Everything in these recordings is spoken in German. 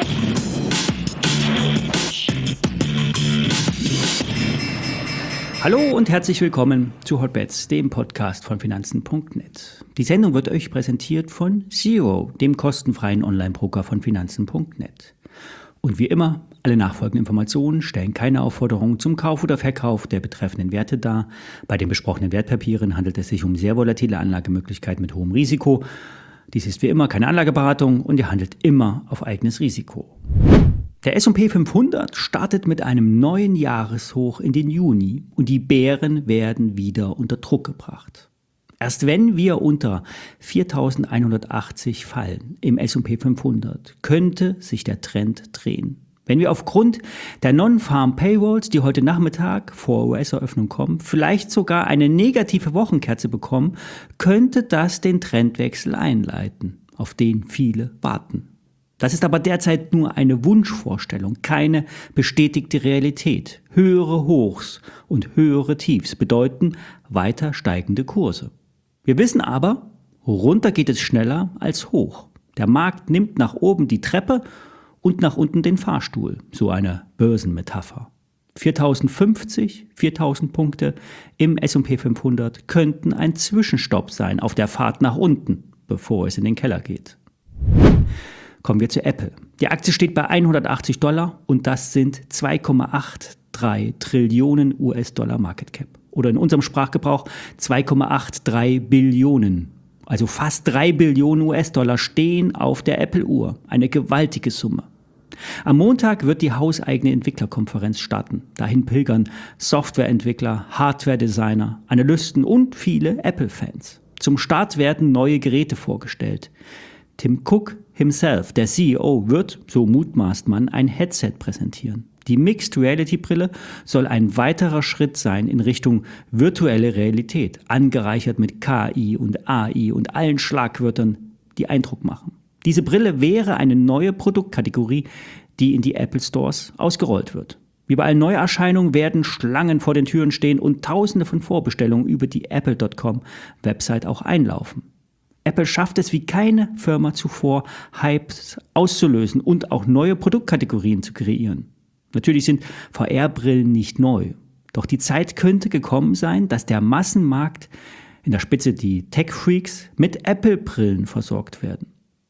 Hallo und herzlich willkommen zu Hotbets, dem Podcast von Finanzen.net. Die Sendung wird euch präsentiert von Zero, dem kostenfreien Online-Broker von Finanzen.net. Und wie immer, alle nachfolgenden Informationen stellen keine Aufforderung zum Kauf oder Verkauf der betreffenden Werte dar. Bei den besprochenen Wertpapieren handelt es sich um sehr volatile Anlagemöglichkeiten mit hohem Risiko. Dies ist wie immer keine Anlageberatung und ihr handelt immer auf eigenes Risiko. Der S&P 500 startet mit einem neuen Jahreshoch in den Juni und die Bären werden wieder unter Druck gebracht. Erst wenn wir unter 4.180 fallen im S&P 500, könnte sich der Trend drehen. Wenn wir aufgrund der Non-Farm Payrolls, die heute Nachmittag vor US-Eröffnung kommen, vielleicht sogar eine negative Wochenkerze bekommen, könnte das den Trendwechsel einleiten, auf den viele warten. Das ist aber derzeit nur eine Wunschvorstellung, keine bestätigte Realität. Höhere Hochs und höhere Tiefs bedeuten weiter steigende Kurse. Wir wissen aber, runter geht es schneller als hoch. Der Markt nimmt nach oben die Treppe und nach unten den Fahrstuhl, so eine Börsenmetapher. 4.050, 4.000 Punkte im S&P 500 könnten ein Zwischenstopp sein auf der Fahrt nach unten, bevor es in den Keller geht. Kommen wir zu Apple. Die Aktie steht bei $180 und das sind 2,83 Trillionen US-Dollar Market Cap. Oder in unserem Sprachgebrauch 2,83 Billionen. Also fast 3 Billionen US-Dollar stehen auf der Apple-Uhr. Eine gewaltige Summe. Am Montag wird die hauseigene Entwicklerkonferenz starten. Dahin pilgern Softwareentwickler, Hardware-Designer, Analysten und viele Apple-Fans. Zum Start werden neue Geräte vorgestellt. Tim Cook himself, der CEO, wird, so mutmaßt man, ein Headset präsentieren. Die Mixed Reality Brille soll ein weiterer Schritt sein in Richtung virtuelle Realität, angereichert mit KI und AI und allen Schlagwörtern, die Eindruck machen. Diese Brille wäre eine neue Produktkategorie, die in die Apple Stores ausgerollt wird. Wie bei allen Neuerscheinungen werden Schlangen vor den Türen stehen und Tausende von Vorbestellungen über die Apple.com-Website auch einlaufen. Apple schafft es wie keine Firma zuvor, Hypes auszulösen und auch neue Produktkategorien zu kreieren. Natürlich sind VR-Brillen nicht neu, doch die Zeit könnte gekommen sein, dass der Massenmarkt, in der Spitze die Tech-Freaks, mit Apple-Brillen versorgt werden.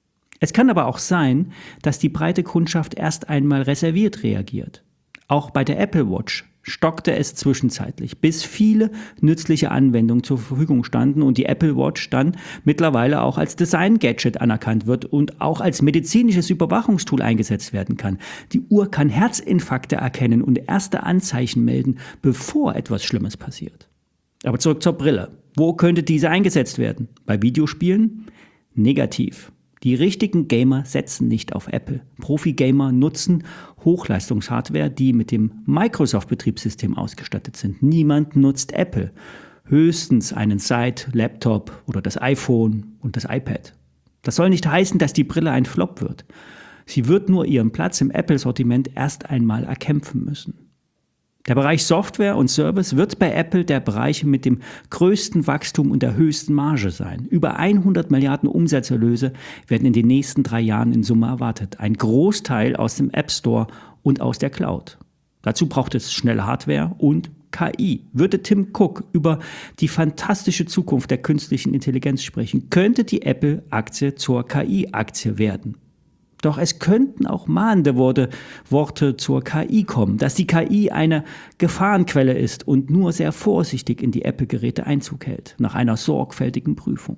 Es kann aber auch sein, dass die breite Kundschaft erst einmal reserviert reagiert. Auch bei der Apple Watch stockte es zwischenzeitlich, bis viele nützliche Anwendungen zur Verfügung standen und die Apple Watch dann mittlerweile auch als Design-Gadget anerkannt wird und auch als medizinisches Überwachungstool eingesetzt werden kann. Die Uhr kann Herzinfarkte erkennen und erste Anzeichen melden, bevor etwas Schlimmes passiert. Aber zurück zur Brille. Wo könnte diese eingesetzt werden? Bei Videospielen? Negativ. Die richtigen Gamer setzen nicht auf Apple. Profi-Gamer nutzen Hochleistungshardware, die mit dem Microsoft-Betriebssystem ausgestattet sind. Niemand nutzt Apple. Höchstens einen Side, Laptop oder das iPhone und das iPad. Das soll nicht heißen, dass die Brille ein Flop wird. Sie wird nur ihren Platz im Apple-Sortiment erst einmal erkämpfen müssen. Der Bereich Software und Service wird bei Apple der Bereich mit dem größten Wachstum und der höchsten Marge sein. Über 100 Milliarden Umsatzerlöse werden in den nächsten 3 Jahren in Summe erwartet. Ein Großteil aus dem App Store und aus der Cloud. Dazu braucht es schnelle Hardware und KI. Würde Tim Cook über die fantastische Zukunft der künstlichen Intelligenz sprechen, könnte die Apple-Aktie zur KI-Aktie werden. Doch es könnten auch mahnende Worte zur KI kommen, dass die KI eine Gefahrenquelle ist und nur sehr vorsichtig in die Apple-Geräte Einzug hält, nach einer sorgfältigen Prüfung.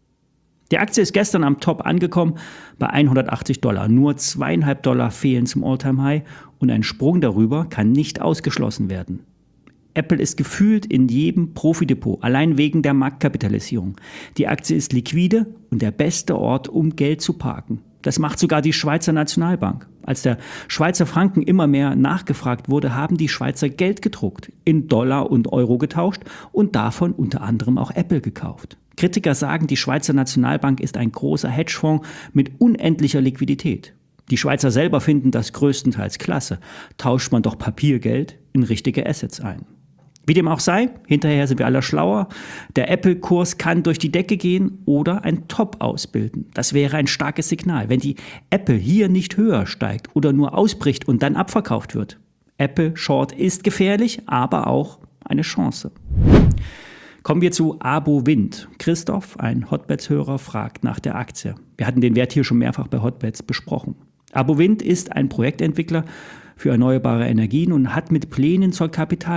Die Aktie ist gestern am Top angekommen bei $180. Nur $2,50 fehlen zum All-Time-High und ein Sprung darüber kann nicht ausgeschlossen werden. Apple ist gefühlt in jedem Profidepot, allein wegen der Marktkapitalisierung. Die Aktie ist liquide und der beste Ort, um Geld zu parken. Das macht sogar die Schweizer Nationalbank. Als der Schweizer Franken immer mehr nachgefragt wurde, haben die Schweizer Geld gedruckt, in Dollar und Euro getauscht und davon unter anderem auch Apple gekauft. Kritiker sagen, die Schweizer Nationalbank ist ein großer Hedgefonds mit unendlicher Liquidität. Die Schweizer selber finden das größtenteils klasse. Tauscht man doch Papiergeld in richtige Assets ein. Wie dem auch sei, hinterher sind wir alle schlauer. Der Apple-Kurs kann durch die Decke gehen oder ein Top ausbilden. Das wäre ein starkes Signal, wenn die Apple hier nicht höher steigt oder nur ausbricht und dann abverkauft wird. Apple Short ist gefährlich, aber auch eine Chance. Kommen wir zu Abowind. Christoph, ein Hotbets-Hörer, fragt nach der Aktie. Wir hatten den Wert hier schon mehrfach bei Hotbets besprochen. Abowind ist ein Projektentwickler für erneuerbare Energien und hat mit Plänen zur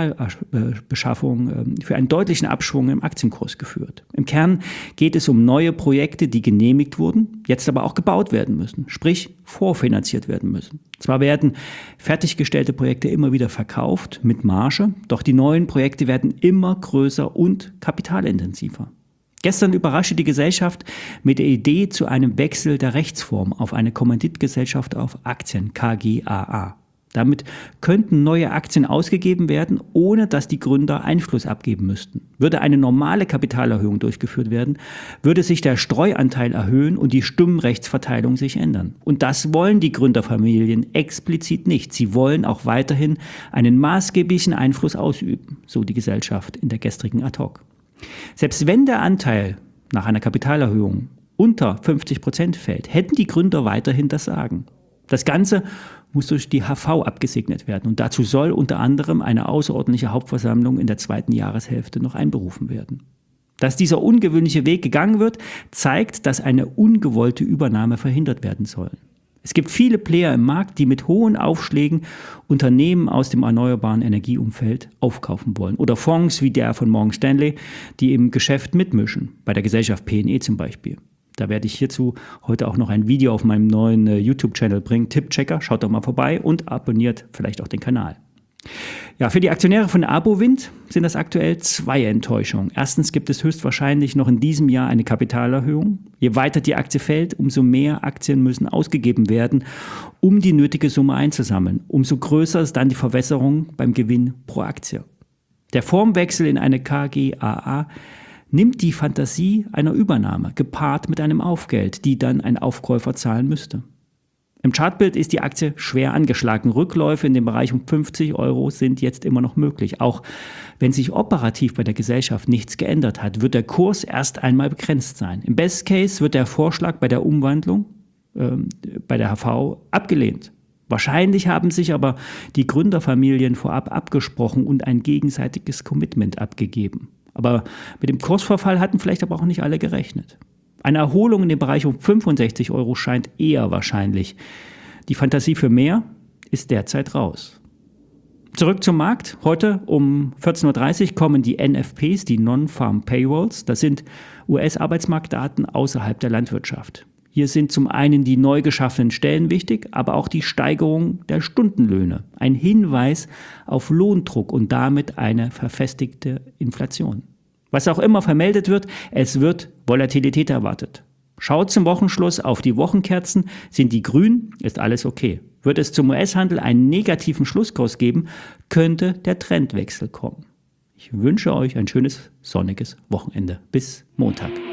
Kapitalbeschaffung für einen deutlichen Abschwung im Aktienkurs geführt. Im Kern geht es um neue Projekte, die genehmigt wurden, jetzt aber auch gebaut werden müssen, sprich vorfinanziert werden müssen. Zwar werden fertiggestellte Projekte immer wieder verkauft mit Marge, doch die neuen Projekte werden immer größer und kapitalintensiver. Gestern überraschte die Gesellschaft mit der Idee zu einem Wechsel der Rechtsform auf eine Kommanditgesellschaft auf Aktien, KGaA. Damit könnten neue Aktien ausgegeben werden, ohne dass die Gründer Einfluss abgeben müssten. Würde eine normale Kapitalerhöhung durchgeführt werden, würde sich der Streuanteil erhöhen und die Stimmrechtsverteilung sich ändern. Und das wollen die Gründerfamilien explizit nicht. Sie wollen auch weiterhin einen maßgeblichen Einfluss ausüben, so die Gesellschaft in der gestrigen Ad-Hoc. Selbst wenn der Anteil nach einer Kapitalerhöhung unter 50% fällt, hätten die Gründer weiterhin das Sagen. Das Ganze muss durch die HV abgesegnet werden und dazu soll unter anderem eine außerordentliche Hauptversammlung in der zweiten Jahreshälfte noch einberufen werden. Dass dieser ungewöhnliche Weg gegangen wird, zeigt, dass eine ungewollte Übernahme verhindert werden soll. Es gibt viele Player im Markt, die mit hohen Aufschlägen Unternehmen aus dem erneuerbaren Energieumfeld aufkaufen wollen. Oder Fonds wie der von Morgan Stanley, die im Geschäft mitmischen, bei der Gesellschaft PNE zum Beispiel. Da werde ich hierzu heute auch noch ein Video auf meinem neuen YouTube-Channel bringen. Tippchecker, schaut doch mal vorbei und abonniert vielleicht auch den Kanal. Ja, für die Aktionäre von Abowind sind das aktuell zwei Enttäuschungen. Erstens gibt es höchstwahrscheinlich noch in diesem Jahr eine Kapitalerhöhung. Je weiter die Aktie fällt, umso mehr Aktien müssen ausgegeben werden, um die nötige Summe einzusammeln. Umso größer ist dann die Verwässerung beim Gewinn pro Aktie. Der Formwechsel in eine KGaA nimmt die Fantasie einer Übernahme, gepaart mit einem Aufgeld, die dann ein Aufkäufer zahlen müsste. Im Chartbild ist die Aktie schwer angeschlagen. Rückläufe in dem Bereich um 50 € sind jetzt immer noch möglich. Auch wenn sich operativ bei der Gesellschaft nichts geändert hat, wird der Kurs erst einmal begrenzt sein. Im Best Case wird der Vorschlag bei der Umwandlung bei der HV abgelehnt. Wahrscheinlich haben sich aber die Gründerfamilien vorab abgesprochen und ein gegenseitiges Commitment abgegeben. Aber mit dem Kursverfall hatten vielleicht aber auch nicht alle gerechnet. Eine Erholung in dem Bereich um 65 € scheint eher wahrscheinlich. Die Fantasie für mehr ist derzeit raus. Zurück zum Markt. Heute um 14:30 Uhr kommen die NFPs, die Non-Farm Payrolls. Das sind US-Arbeitsmarktdaten außerhalb der Landwirtschaft. Hier sind zum einen die neu geschaffenen Stellen wichtig, aber auch die Steigerung der Stundenlöhne. Ein Hinweis auf Lohndruck und damit eine verfestigte Inflation. Was auch immer vermeldet wird, es wird Volatilität erwartet. Schaut zum Wochenschluss auf die Wochenkerzen. Sind die grün, ist alles okay. Wird es zum US-Handel einen negativen Schlusskurs geben, könnte der Trendwechsel kommen. Ich wünsche euch ein schönes, sonniges Wochenende. Bis Montag.